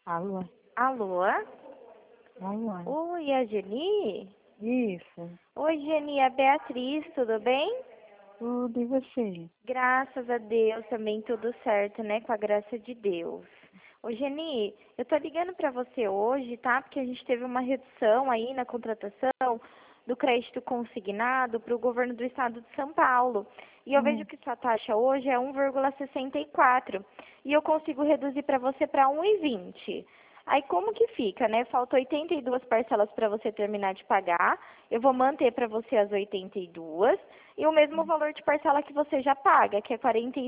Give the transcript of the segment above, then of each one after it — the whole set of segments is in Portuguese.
Alô? Alô? Alô? Oi, é a Geni? Isso. Oi, Geni, é a Beatriz, tudo bem? Tudo, e você? Graças a Deus também tudo certo, né? Com a graça de Deus. Ô, Geni, eu tô ligando pra você hoje, tá? Porque a gente teve uma redução aí na contratação do crédito consignado para o governo do estado de São Paulo. E eu vejo que sua taxa hoje é 1,64 e eu consigo reduzir para você para 1,20. Aí como que fica, né? Faltam 82 parcelas para você terminar de pagar. Eu vou manter para você as 82 e o mesmo valor de parcela que você já paga, que é R$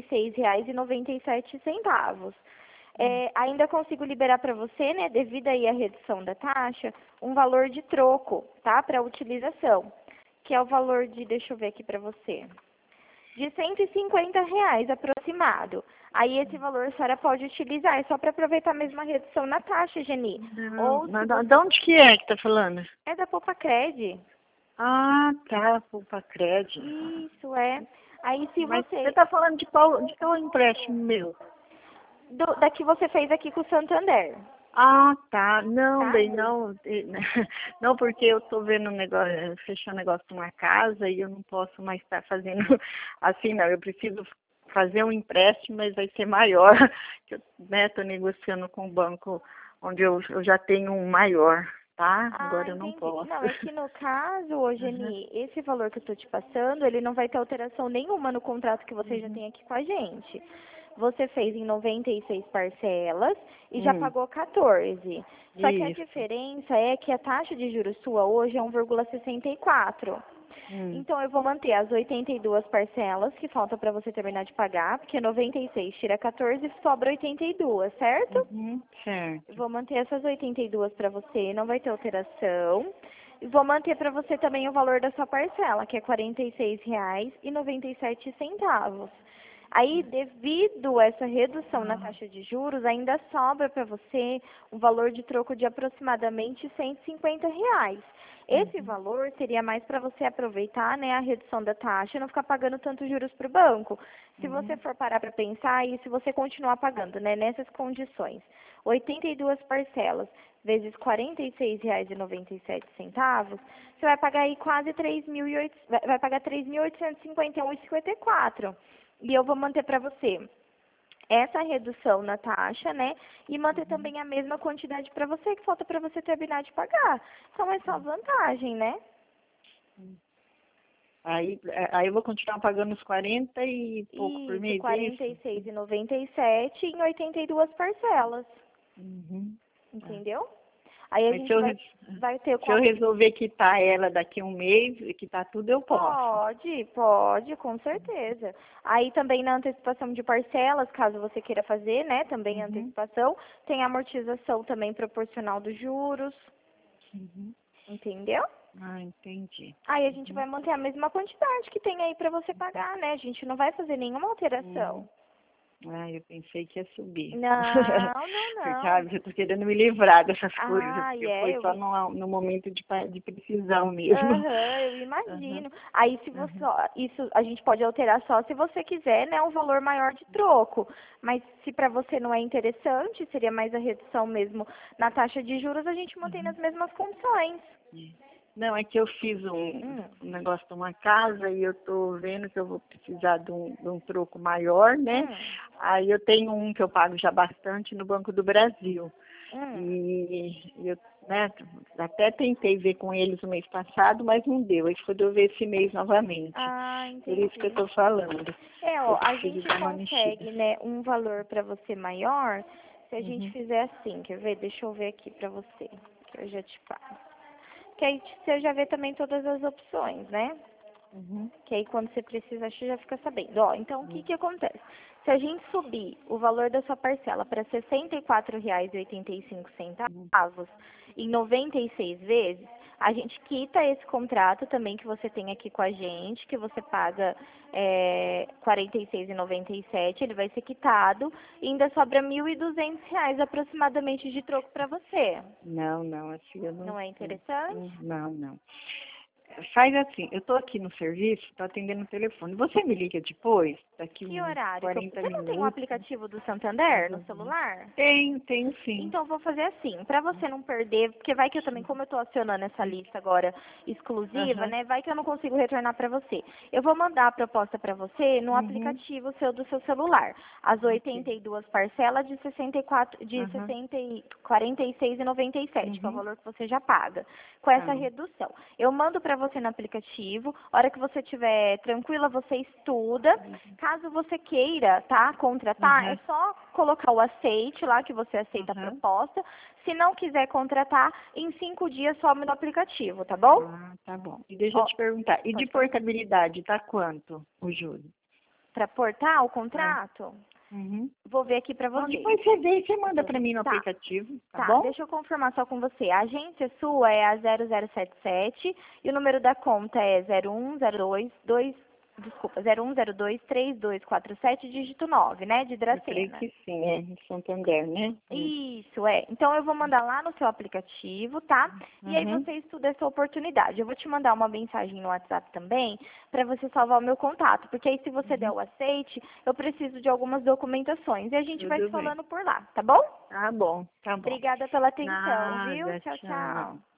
46,97. Ainda consigo liberar para você, né, devido aí à redução da taxa, um valor de troco, tá, para utilização, que é o valor de, deixa eu ver aqui para você, de R$ 150 aproximado. Aí esse valor a senhora pode utilizar, é só para aproveitar mesmo a redução na taxa, Geni. Não, Ou se não, de você... onde que é que tá falando? É da Poupa-Cred. Ah, tá, Poupa Crédito. Isso, é. Aí se Mas você você... tá falando de qual empréstimo meu? Da que você fez aqui com o Santander, Ah, tá. Não, tá? bem, não. Não, porque eu tô vendo um negócio, fechar um negócio de uma casa e eu não posso mais estar fazendo assim, não. Eu preciso fazer um empréstimo, mas vai ser maior. Que eu, né, tô negociando com o banco onde eu já tenho um maior, tá? Ah, Agora eu não entendi. posso. Não, é que no caso, ô Uhum, Geni, esse valor que eu estou te passando, ele não vai ter alteração nenhuma no contrato que você já uhum. tem aqui com a gente. Você fez em 96 parcelas e já Hum, pagou 14. Só que a isso. diferença é que a taxa de juros sua hoje é 1,64. Hum, Então, eu vou manter as 82 parcelas que falta para você terminar de pagar, porque 96 tira 14 e sobra 82, certo? uhum, certo. Vou manter essas 82 para você, não vai ter alteração. E vou manter para você também o valor da sua parcela, que é R$ 46,97. Aí, devido a essa redução na taxa de juros, ainda sobra para você um valor de troco de aproximadamente R$ 150. Esse Uhum, valor seria mais para você aproveitar, né, a redução da taxa e não ficar pagando tanto juros para o banco. Se você uhum, for parar para pensar e se você continuar pagando, né, nessas condições, 82 parcelas vezes R$ 46,97, você vai pagar aí quase 3.800, vai pagar 3.851,54. E eu vou manter para você essa redução na taxa, né? E manter uhum. também a mesma quantidade para você que falta para você terminar de pagar. Então é só vantagem, né? Aí eu vou continuar pagando os 40 e pouco por Isso, mês, é isso? 46,97 em 82 parcelas, Uhum. Tá. entendeu? Aí a Mas se gente eu, vai ter se eu como... resolver quitar ela daqui a um mês, quitar tudo, eu posso. Pode, com certeza. Aí também na antecipação de parcelas, caso você queira fazer, né? Também a Uhum. antecipação, tem a amortização também proporcional dos juros, Uhum. entendeu? Ah, entendi. Aí a gente Uhum. vai manter a mesma quantidade que tem aí para você pagar, né? A gente não vai fazer nenhuma Uhum. alteração. Ah, eu pensei que ia subir. Não, não, Porque, não. sabe, eu tô querendo me livrar dessas coisas, Ah, porque foi eu só vi. no momento de precisão mesmo. Aham, eu Aham. imagino. Aí se você, Aham. isso a gente pode alterar só se você quiser, né, um valor maior de troco. Mas se para você não é interessante, seria mais a redução mesmo na taxa de juros, a gente mantém nas Uhum. mesmas condições. Não, é que eu fiz Hum, um negócio de uma casa e eu tô vendo que eu vou precisar de um troco maior, né? hum, Aí eu tenho um que eu pago já bastante no Banco do Brasil. hum. E eu, né, até tentei ver com eles o mês passado, mas não deu. Aí foi de eu ver esse mês novamente. Ah, Por isso que eu entendi. tô falando. Eu A preciso gente dar uma mexida. consegue, né, um valor para você maior se a gente Uhum, fizer assim, quer ver? Deixa eu ver aqui para você, que eu já te passo. Que aí você já vê também todas as opções, né? uhum, Que aí quando você precisa, você já fica sabendo. Ó, então o que uhum, que acontece? Se a gente subir o valor da sua parcela para R$ 64,85 em 96 vezes, a gente quita esse contrato também que você tem aqui com a gente, que você paga R$ 46,97, ele vai ser quitado e ainda sobra R$ 1.200 aproximadamente de troco para você. não, não, assim, eu não, Não é interessante? não, não. Faz assim, eu tô aqui no serviço, tô atendendo o telefone. Você me liga depois? daqui Que uns horário? 40 Você não tem o minutos. aplicativo do Santander no celular? Tenho sim. Então, vou fazer assim, para você não perder, porque vai que eu também, como eu estou acionando essa lista agora exclusiva, Aham. né, vai que eu não consigo retornar para você. Eu vou mandar a proposta para você no Uhum. aplicativo do seu celular. As Ok. 82 parcelas de 64, de Aham. 46,97, que é o Uhum. valor que você já paga, com essa Tá. redução. Eu mando para você no aplicativo, a hora que você estiver tranquila, você estuda. Caso você queira, tá, contratar, é Aham. só colocar o aceite lá, que você aceita a Aham. proposta. Se não quiser contratar, em 5 dias some no aplicativo, tá bom? Ah, tá bom. E deixa eu Ó, te perguntar, e de pode falar. portabilidade, tá quanto o juro? Para portar o É. contrato, Uhum. vou ver aqui para Então, você. depois você vê e você manda Deixa- pra mim no Tá, aplicativo, tá tá. bom? Deixa eu confirmar só com você. A agência sua é a 0077 e o número da conta é 0102, desculpa, 01023247, dígito 9, né, de Eu creio Dracena. que sim, é em Santander, né? Isso, é. Então eu vou mandar lá no seu aplicativo, tá? E aí Uhum. você estuda essa oportunidade. Eu vou te mandar uma mensagem no WhatsApp também, para você salvar o meu contato. Porque aí se você der Uhum. o aceite, eu preciso de algumas documentações. E a gente vai se Tudo bem. falando por lá, tá bom? Tá bom, tá bom. Obrigada pela atenção, viu? Nada, Tchau, tchau. tchau.